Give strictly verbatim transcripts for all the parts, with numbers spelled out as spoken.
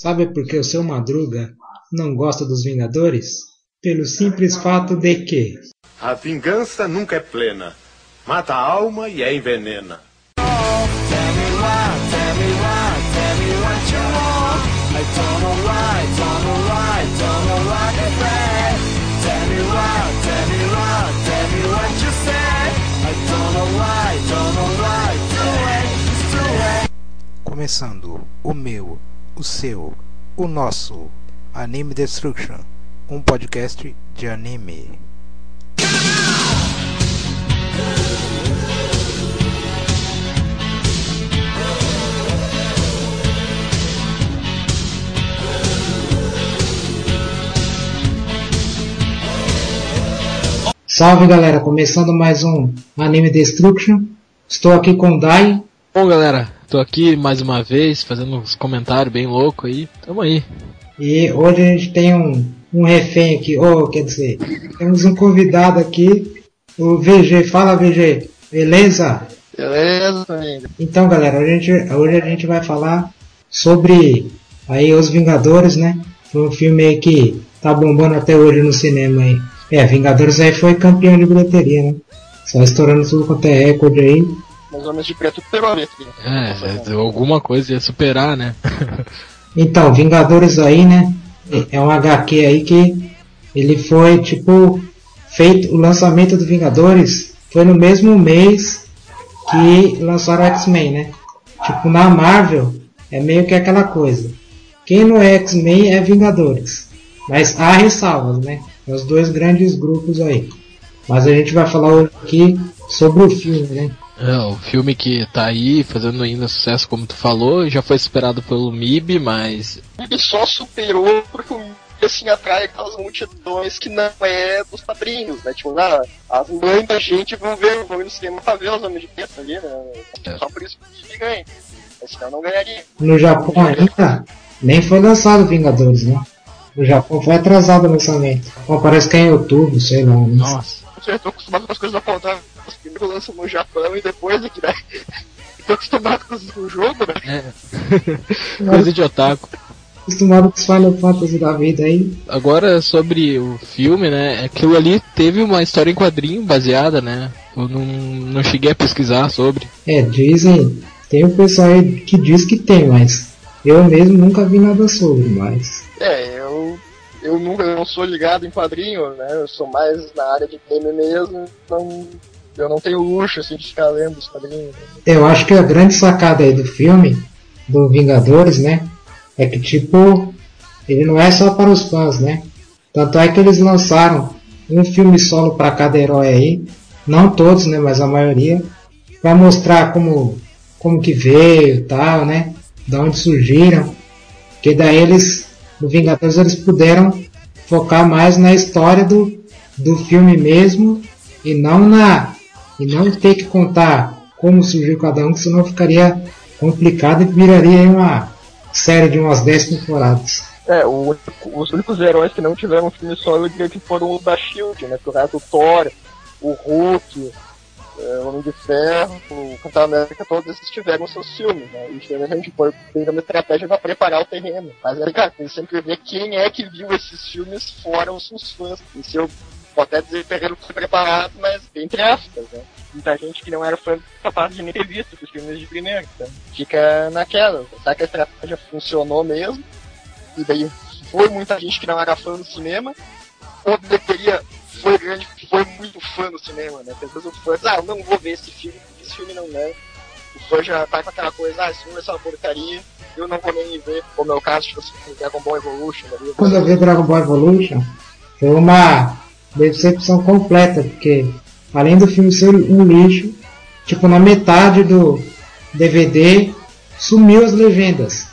Sabe por que o seu Madruga não gosta dos Vingadores? Pelo simples fato de que a vingança nunca é plena. Mata a alma e a envenena. Começando o meu, o seu, o nosso Anime Destruction, um podcast de anime. Salve galera, começando mais um Anime Destruction. Estou aqui com o Dai. Bom galera, tô aqui mais uma vez fazendo uns comentários bem loucos aí, tamo aí. E hoje a gente tem um, um refém aqui, ou oh, quer dizer, temos um convidado aqui, o V G. Fala V G, beleza? Beleza, amigo. Então galera, hoje a, gente, hoje a gente vai falar sobre aí Os Vingadores, né? Foi um filme aí que tá bombando até hoje no cinema aí. É, Vingadores aí foi campeão de bilheteria, né? Só estourando tudo quanto é recorde aí. Os Homens de Preto superou a letra. É, alguma coisa ia superar, né? Então, Vingadores aí, né? É um agá quê aí que ele foi, tipo, feito, o lançamento do Vingadores foi no mesmo mês que lançaram o X-Men, né? Tipo, na Marvel é meio que aquela coisa. Quem não é X-Men é Vingadores. Mas há ressalvas, né? Os dois grandes grupos aí. Mas a gente vai falar aqui sobre o filme, né? É, o filme que tá aí fazendo ainda sucesso, como tu falou, já foi superado pelo M I B, mas... O M I B só superou porque o M I B, assim, atrai aquelas multidões que não é dos padrinhos, né? Tipo, ah, as mães da gente vão ver, vão ir no cinema pra ver os Homens de Preto ali, né? É. Só por isso que o M I B ganha. Mas senão não ganharia. No Japão ainda, nem foi lançado Vingadores, né? No Japão foi atrasado o lançamento. Bom, parece que é em outubro, sei lá. Mas... Nossa. Eu tô acostumado com as coisas apontadas. Os primeiros lançam no Japão e depois aqui, né? Tô acostumado com o jogo, né? É. Coisa de otaku. Acostumado com os Final Fantasy da vida aí. Agora, sobre o filme, né? Aquilo ali teve uma história em quadrinho baseada, né? Eu não, não cheguei a pesquisar sobre. É, dizem... Tem um pessoal aí que diz que tem, mas... Eu mesmo nunca vi nada sobre, mas... É, eu... Eu nunca eu não sou ligado em quadrinho, né? Eu sou mais na área de game mesmo, então eu não tenho luxo assim, de ficar lendo os quadrinhos. Eu acho que a grande sacada aí do filme, do Vingadores, né? É que tipo, ele não é só para os fãs, né? Tanto é que eles lançaram um filme solo para cada herói aí, não todos, né? Mas a maioria, para mostrar como, como que veio e tal, né? Da onde surgiram, que daí eles... No Vingadores eles puderam focar mais na história do, do filme mesmo e não na e não ter que contar como surgiu cada um, que senão ficaria complicado e viraria uma série de umas dez temporadas. É, o, os únicos heróis que não tiveram um filme solo eu diria que foram os da Shield, né? Por causa do Thor, o Hulk, o Homem de Ferro, o Capitão América, todos esses tiveram seus filmes, né? E a gente foi tendo uma estratégia para preparar o terreno. Mas, cara, tem sempre que ver quem é que viu esses filmes fora os seus fãs. E se eu vou até dizer que o terreno foi preparado, mas entre aspas, né? Muita gente que não era fã capaz de nem ter visto os filmes de primeiro, então fica naquela. Será que a estratégia funcionou mesmo? E daí foi muita gente que não era fã do cinema, ou deveria... Foi grande, foi muito fã no cinema, né? Tem pessoas fãs, ah, eu não vou ver esse filme, porque esse filme não é. O fã já tá com aquela coisa, ah, esse filme é só uma porcaria, eu não vou nem ver. Como é o caso, tipo assim, Dragon Ball Evolution. Ali, Quando eu vi Dragon Ball Evolution, foi uma decepção completa, porque além do filme ser um lixo, tipo, na metade do D V D, sumiu as legendas.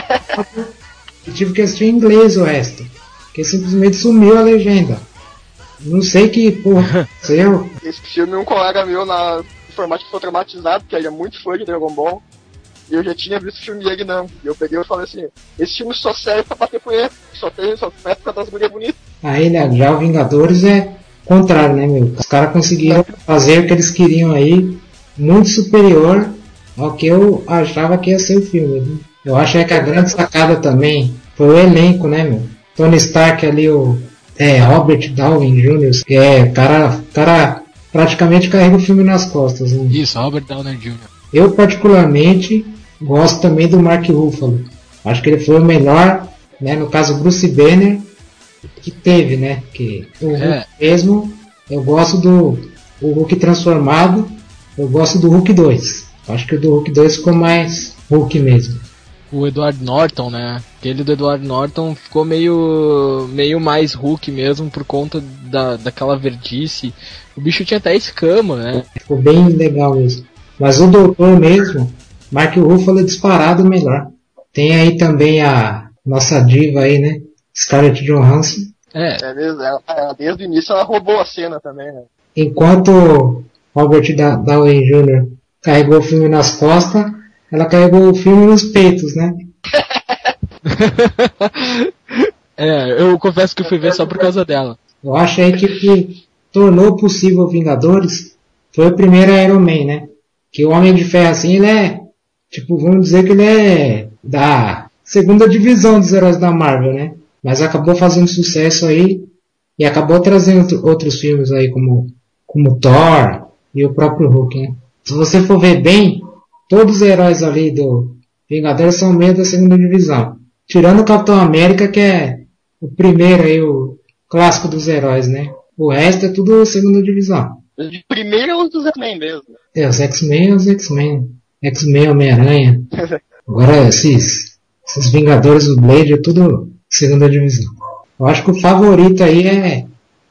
Eu tive que assistir em inglês o resto, porque simplesmente sumiu a legenda. Não sei que porra aconteceu. Esse filme, um colega meu na informática ficou traumatizado, porque ele é muito fã de Dragon Ball. E eu já tinha visto o filme e ele não. E eu peguei e falei assim, esse filme só serve pra bater punheta. Só tem, só serve pra dar as mulheres bonitas. Aí, né, já o Vingadores é contrário, né, meu? Os caras conseguiram fazer o que eles queriam aí, muito superior ao que eu achava que ia ser o filme. Né? Eu acho é que a grande sacada também foi o elenco, né, meu? Tony Stark ali, o é, Robert Downey júnior, que é cara, cara praticamente carrega o filme nas costas. Né? Isso, Robert Downey júnior Eu particularmente gosto também do Mark Ruffalo. Acho que ele foi o melhor, né, no caso Bruce Banner, que teve, né? Que o É. Hulk mesmo, eu gosto do o Hulk transformado, eu gosto do Hulk dois. Acho que o do Hulk dois ficou mais Hulk mesmo. O Edward Norton, né? Aquele do Edward Norton ficou meio meio mais Hulk mesmo por conta da, daquela verdice. O bicho tinha até escama, né? Ficou bem legal mesmo. Mas o doutor mesmo, Mark Ruffalo é disparado melhor. Tem aí também a nossa diva aí, né? Scarlett Johansson. É, É mesmo, ela, ela, desde o início ela roubou a cena também, né? Enquanto Robert Da- Downey júnior carregou o filme nas costas, ela carregou o filme nos peitos, né? é, eu confesso que eu fui ver só por causa dela. Eu acho aí que o que tornou possível Vingadores foi o primeiro Iron Man, né? Que o Homem de Ferro, assim, ele é, tipo, vamos dizer que ele é da segunda divisão dos heróis da Marvel, né? Mas acabou fazendo sucesso aí e acabou trazendo outros filmes aí, como, como Thor e o próprio Hulk, né? Se você for ver bem, todos os heróis ali do Vingadores são meio da segunda divisão. Tirando o Capitão América, que é o primeiro aí, o clássico dos heróis, né? O resto é tudo segunda divisão. De primeiro é os dos X-Men mesmo. É, os X-Men é os X-Men. X-Men, Homem-Aranha. Agora, esses, esses Vingadores do Blade é tudo segunda divisão. Eu acho que o favorito aí é,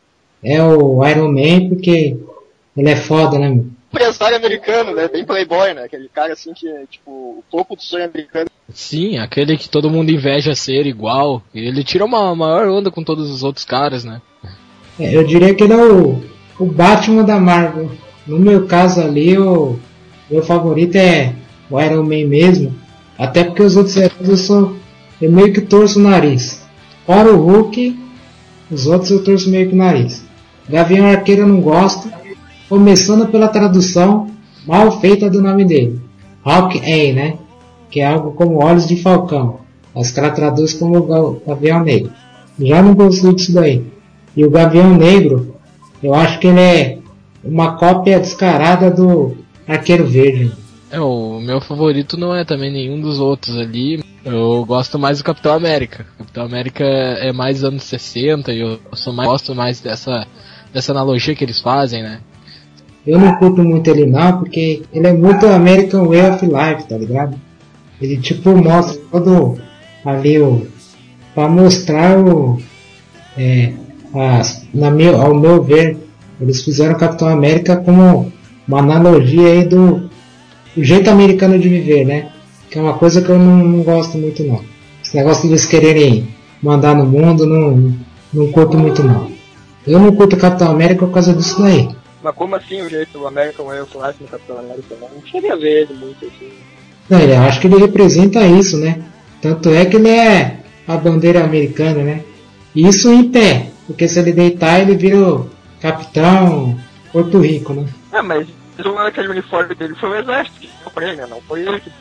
é o Iron Man, porque ele é foda, né, meu? Empresário americano, né? Bem playboy, né? Aquele cara assim que é tipo o topo do sonho americano. Sim, aquele que todo mundo inveja ser igual. Ele tira uma maior onda com todos os outros caras, né? É, eu diria que ele é o, o Batman da Marvel. No meu caso ali, o meu favorito é o Iron Man mesmo. Até porque os outros heróis eu sou. Eu meio que torço o nariz. Fora o Hulk, os outros eu torço meio que o nariz. Gavião Arqueiro eu não gosto. Começando pela tradução mal feita do nome dele. Hawkeye, né? Que é algo como Olhos de Falcão. Os caras traduzem como Gavião Negro. Já não gostei disso daí. E o Gavião Negro, eu acho que ele é uma cópia descarada do Arqueiro Verde. É, o meu favorito não é também nenhum dos outros ali. Eu gosto mais do Capitão América. Capitão América é mais anos sessenta e eu sou mais, gosto mais dessa, dessa analogia que eles fazem, né? Eu não curto muito ele não, porque ele é muito American Way of Life, tá ligado? Ele tipo mostra todo ali o... pra mostrar o... É, as, na meu, ao meu ver, eles fizeram o Capitão América como uma analogia aí do, do jeito americano de viver, né? Que é uma coisa que eu não, não gosto muito não. Esse negócio de eles quererem mandar no mundo, não, não curto muito não. Eu não curto o Capitão América por causa disso daí. Mas como assim o jeito do American Way of Life no Capitão América? Não cheguei a ver ele muito assim. Não, eu acho que ele representa isso, né? Tanto é que ele é a bandeira americana, né? Isso em pé, porque se ele deitar ele vira o Capitão Porto Rico, né? Ah, mas aquele uniforme dele foi o exército que deu pra ele, né? Não foi ele que...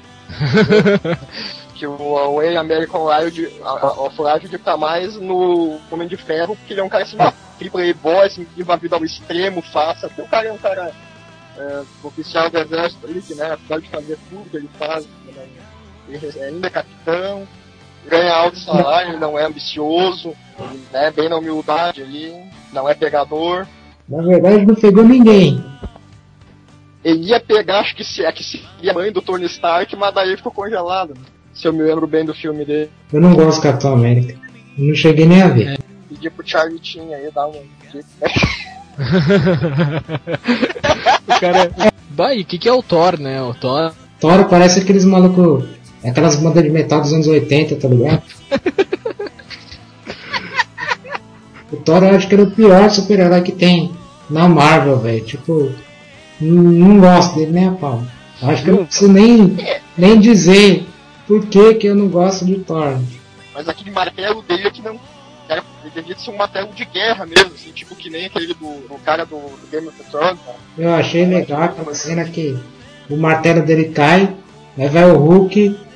que o, o American Life of Life tá mais no Homem de Ferro, porque ele é um cara assim, aquele playboy, assim, que vive a vida ao extremo, faça, porque o cara é um cara é, oficial do exército ali, que, né, apesar de fazer tudo que ele faz, né, ele ainda é capitão, ganha alto salário, ele não é ambicioso, ele é né, bem na humildade ali, não é pegador. Na verdade não pegou ninguém. Ele ia pegar, acho que se, é que seria a mãe do Tony Stark, mas daí ficou congelado, né? Se eu me lembro bem do filme dele. Eu não gosto do Capitão América. Eu não cheguei nem a ver. É. Pedir pro Charlie Chin aí dar um... O cara... Bah, e o que, que é o Thor, né? O Thor... Thor parece aqueles malucos... Aquelas bandas de metal dos anos oitenta, tá ligado? O Thor eu acho que era o pior super-herói que tem na Marvel, velho. Tipo... Não, não gosto dele nem a pau. Acho que eu não preciso nem, nem dizer por que que eu não gosto de Thor. Mas aquele martelo dele que não... Era, ele devia ser um martelo de guerra mesmo, assim, tipo que nem aquele do, do cara do, do Game of Thrones. Cara. Eu achei legal aquela cena que o martelo dele cai, aí vai o Hulk,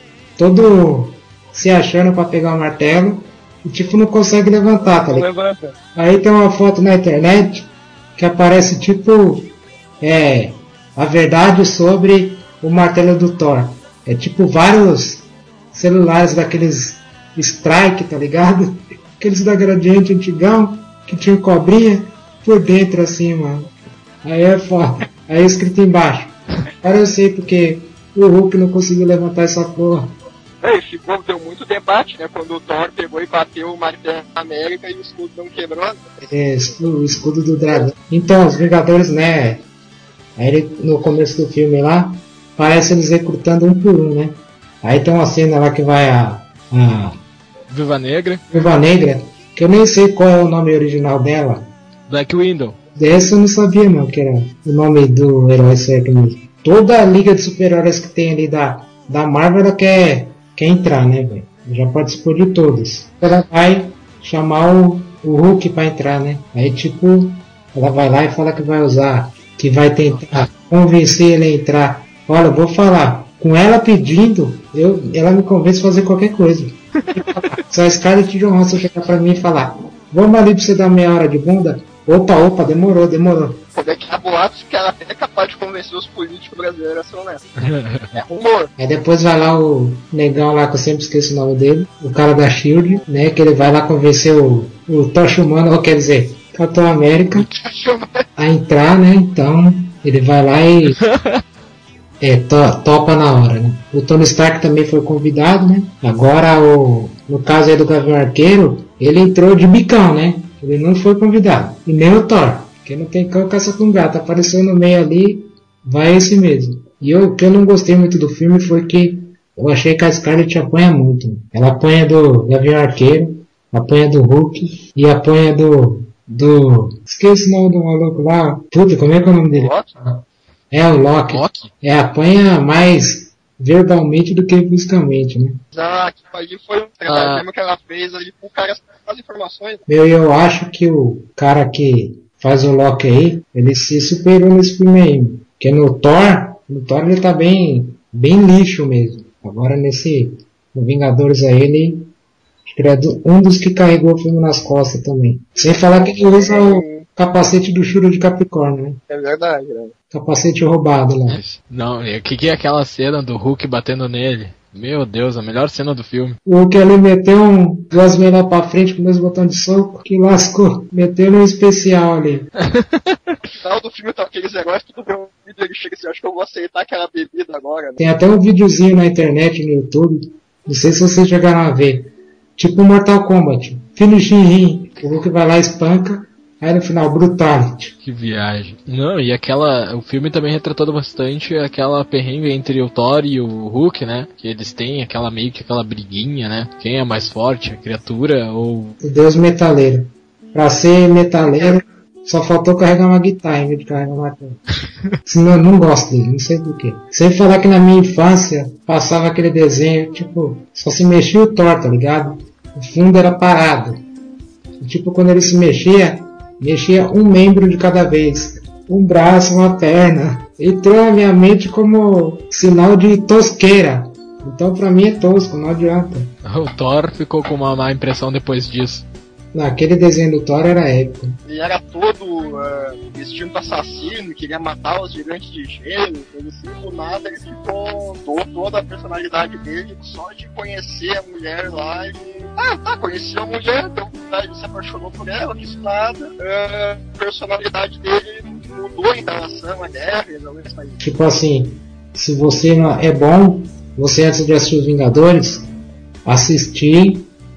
todo se achando pra pegar o martelo e tipo não consegue levantar, tá ligado? Levanta. Aí tem uma foto na internet que aparece tipo é, a verdade sobre o martelo do Thor. É tipo vários celulares daqueles Strike, tá ligado? Aqueles da Gradiente antigão que tinha cobrinha por dentro assim, mano. Aí é foda. Aí é escrito embaixo. Agora eu sei porque o Hulk não conseguiu levantar essa porra. É, ficou, deu muito debate, né? Quando o Thor pegou e bateu o martelo na América e o escudo não quebrou. É, o escudo do dragão. Então, os Vingadores, né? Aí ele, no começo do filme lá, parece eles recrutando um por um, né? Aí tem uma cena lá que vai a. a Viúva Negra. Viúva Negra, que eu nem sei qual é o nome original dela. Black Widow. Dessa eu não sabia não, que era o nome do herói certo mesmo. Toda a liga de super-heróis que tem ali da, da Marvel, ela quer, quer entrar, né, velho? Já participou de todos. Ela vai chamar o, o Hulk pra entrar, né? Aí, tipo, ela vai lá e fala que vai usar, que vai tentar convencer ele a entrar. Olha, eu vou falar, com ela pedindo, eu, ela me convence a fazer qualquer coisa. Se a Scarlett Johansson chegar pra mim e falar, vamos ali pra você dar meia hora de bunda? Opa, opa, demorou, demorou. Poder que há boatos que ela até é capaz de convencer os políticos brasileiros a ser honesto. É rumor. Aí depois vai lá o negão lá, que eu sempre esqueço o nome dele, o cara da Shield, né, que ele vai lá convencer o, o Tocha Humana, ou quer dizer, Capitão América, a entrar, né, então ele vai lá e é, to, topa na hora, né. O Tony Stark também foi convidado, né, agora o, no caso aí do Gavião Arqueiro, ele entrou de bicão, né. Ele não foi convidado. E nem o Thor. Porque não tem cão caça com gato. Apareceu no meio ali, vai esse mesmo. E eu, o que eu não gostei muito do filme foi que eu achei que a Scarlett apanha muito. Ela apanha do Gavião Arqueiro, apanha do Hulk e apanha do... do... Esqueci o nome do maluco lá. Puta, como é que é o nome dele? Loki? É, o Loki. Loki? É, apanha mais verbalmente do que fisicamente, né? Ah, que ali foi um trabalho ah. que ela fez ali com o cara as informações. Eu, eu acho que o cara que faz o Loki aí, ele se superou nesse filme aí. Porque no Thor, no Thor ele tá bem, bem lixo mesmo. Agora nesse, no Vingadores aí, ele acho que ele é um dos que carregou o filme nas costas também. Sem falar que ele usa o capacete do Shuro de Capricórnio, né? É verdade, né? Capacete roubado lá. Não, o que, que é aquela cena do Hulk batendo nele? Meu Deus, a melhor cena do filme. O Hulk ali meteu um, duas meias pra frente com dois botões de soco, que lascou. Meteu um especial ali. No final do filme tá aqueles negócios, tudo bem, um vídeo ele chega assim, acho que eu vou aceitar aquela bebida agora. Né? Tem até um videozinho na internet, no YouTube, não sei se vocês chegaram a ver. Tipo Mortal Kombat. Finishing Rim. O Hulk vai lá e espanca. Aí no final, Brutality. Que viagem. Não, e aquela... O filme também retratou bastante aquela perrengue entre o Thor e o Hulk, né? Que eles têm aquela meio que aquela briguinha, né? Quem é mais forte, a criatura ou... O Deus Metaleiro. Pra ser metaleiro, só faltou carregar uma guitarra em vez de carregar uma martelo. Senão eu não gosto dele, não sei porquê. Sem falar que na minha infância, passava aquele desenho, tipo... Só se mexia o Thor, tá ligado? O fundo era parado. E, tipo, quando ele se mexia... Mexia um membro de cada vez. Um braço, uma perna. Entrou na minha mente como sinal de tosqueira. Então pra mim é tosco, não adianta. O Thor ficou com uma má impressão depois disso. Naquele desenho do Thor era épico. Ele era todo uh, instinto assassino, queria matar os gigantes de gelo, coisa assim, do nada ele ficou todo, toda a personalidade dele só de conhecer a mulher lá e... Ah, tá, conheci a mulher, então ele se apaixonou por ela, quis nada, uh, a personalidade dele mudou em relação à guerra, não é isso aí. Tipo assim, se você não é bom, você antes de assistir os Vingadores, assistir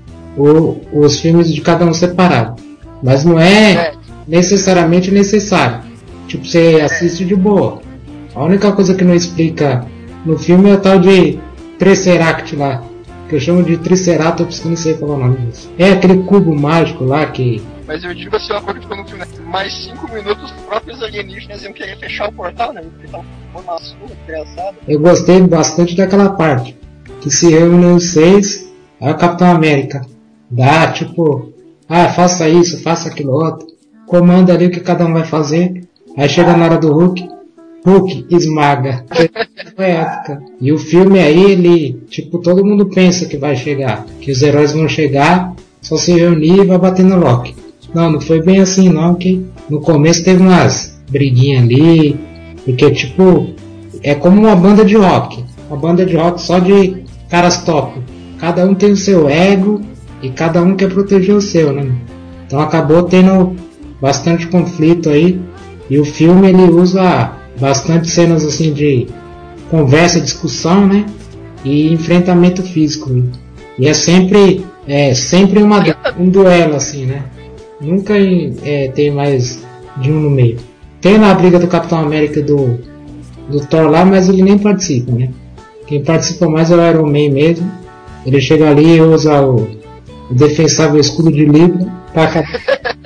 O, os filmes de cada um separado. Mas não é necessariamente necessário. Tipo, você assiste de boa. A única coisa que não explica no filme é o tal de Tesseract lá. Que eu chamo de Triceratops, que eu não sei falar o nome disso. É aquele cubo mágico lá que... Mas eu digo assim, uma coisa que ficou no filme, né? Mais cinco minutos, os próprios alienígenas iam querer fechar o portal, né? Porque tava uma surra, engraçado. Eu gostei bastante daquela parte. Que se reúnem os seis, aí o Capitão América dá, tipo, ah, faça isso, faça aquilo outro, comanda ali o que cada um vai fazer, aí chega na hora do Hulk, Hulk esmaga. Foi épica. E o filme aí, ele, tipo, todo mundo pensa que vai chegar, que os heróis vão chegar, só se reunir e vai bater no Loki. Não, não foi bem assim não, que no começo teve umas briguinhas ali, porque tipo, é como uma banda de rock, uma banda de rock só de caras top. Cada um tem o seu ego e cada um quer proteger o seu, né? Então acabou tendo bastante conflito aí, e o filme ele usa bastante cenas assim de conversa, discussão, né? E enfrentamento físico. Né? E é sempre, é sempre uma, um duelo assim, né? Nunca é, tem mais de um no meio. Tem na briga do Capitão América e do, do Thor lá, mas ele nem participa, né? Quem participa mais é o Iron Man mesmo. Ele chega ali e usa o, o defensável escudo de Libra pra acabar.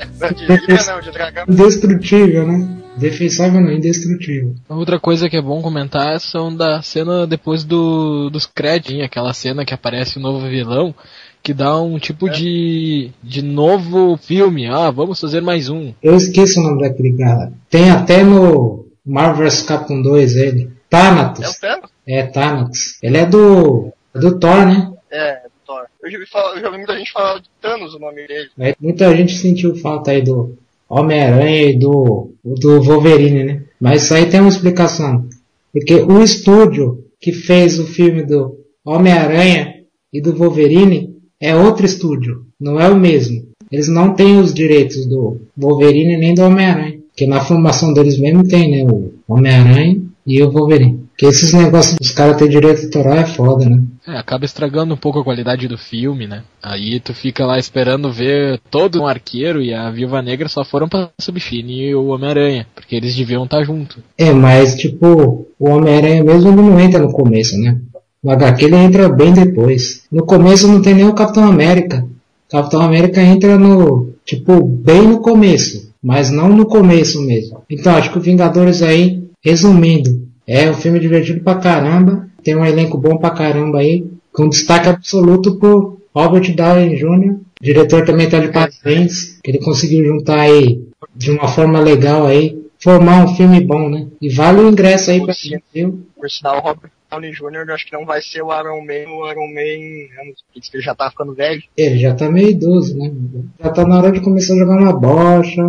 Indestrutível, né? Defensável não, indestrutível. Outra coisa que é bom comentar são da cena depois do, dos créditos, aquela cena que aparece o novo vilão, que dá um tipo é. de, de novo filme. Ah, vamos fazer mais um. Eu esqueço o nome daquele cara. Tem até no Marvel versus. Capcom dois ele. Thanatos. É o Thanos? É, Thanatos. Ele é do, do Thor, né? É, do Thor. Eu já, vi falar, eu já vi muita gente falar de Thanos, o nome dele. É, muita gente sentiu falta aí do Homem-Aranha e do, do Wolverine, né? Mas isso aí tem uma explicação. Porque o estúdio que fez o filme do Homem-Aranha e do Wolverine é outro estúdio, não é o mesmo. Eles não têm os direitos do Wolverine nem do Homem-Aranha. Porque na formação deles mesmo tem, né? O Homem-Aranha e o Wolverine. Porque esses negócios dos caras terem direito autoral é foda, né? É, acaba estragando um pouco a qualidade do filme, né? Aí tu fica lá esperando ver todo um arqueiro e a Viúva Negra só foram pra substituir o Homem-Aranha, porque eles deviam estar junto. É, mas tipo, o Homem-Aranha mesmo ele não entra no começo, né? O agá quê ele entra bem depois. No começo não tem nem o Capitão América. O Capitão América entra no, tipo, bem no começo, mas não no começo mesmo. Então acho que o Vingadores aí, resumindo, é um filme divertido pra caramba, tem um elenco bom pra caramba aí, com destaque absoluto por Robert Downey júnior O diretor também tá de parabéns, que ele conseguiu juntar aí, de uma forma legal aí, formar um filme bom, né? E vale o ingresso aí pra gente, viu? Por sinal, o Robert Downey júnior eu acho que não vai ser o Iron Man, o Iron Man, que ele já tá ficando velho. Ele já tá meio idoso, né? Já tá na hora de começar a jogar uma bocha,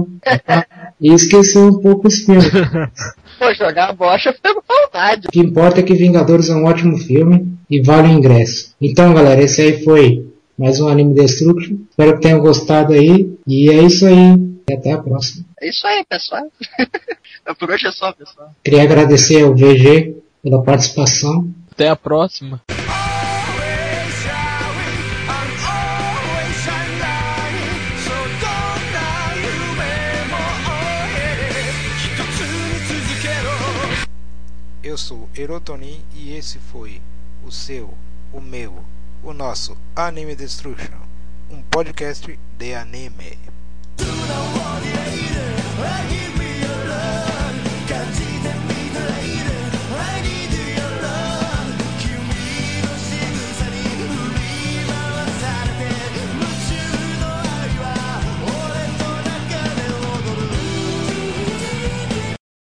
e esqueceu um pouco os filmes. Pô, jogar a bocha foi com vontade. O que importa é que Vingadores é um ótimo filme e vale o ingresso. Então, galera, esse aí foi mais um Anime Destruction. Espero que tenham gostado aí. E é isso aí. E até a próxima. É isso aí, pessoal. Por hoje é só, pessoal. Queria agradecer ao V G pela participação. Até a próxima. Eu sou Erotonin e esse foi o seu, o meu, o nosso Anime Destruction, um podcast de anime.